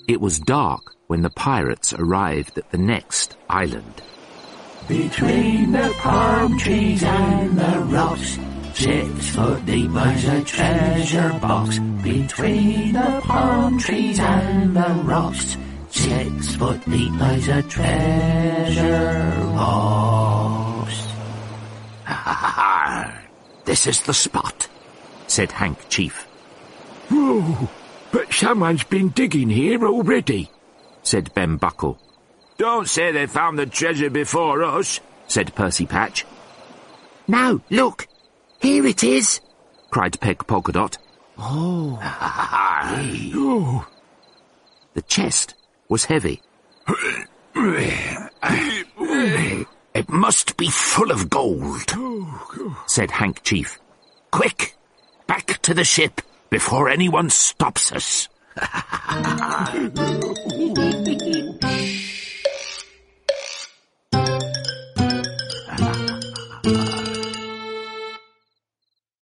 It was dark when the pirates arrived at the next island. Between the palm trees and the rocks, 6 foot deep lies a treasure box. Between the palm trees and the rocks, 6 foot deep lies a treasure box. This is the spot, said Hank Chief. Whoa, but someone's been digging here already, said Ben Buckle. Don't say they found the treasure before us, said Percy Patch. No, look, here it is, cried Peg Polkadot. Oh. The chest was heavy. It must be full of gold, said Hank Chief. Quick, back to the ship before anyone stops us.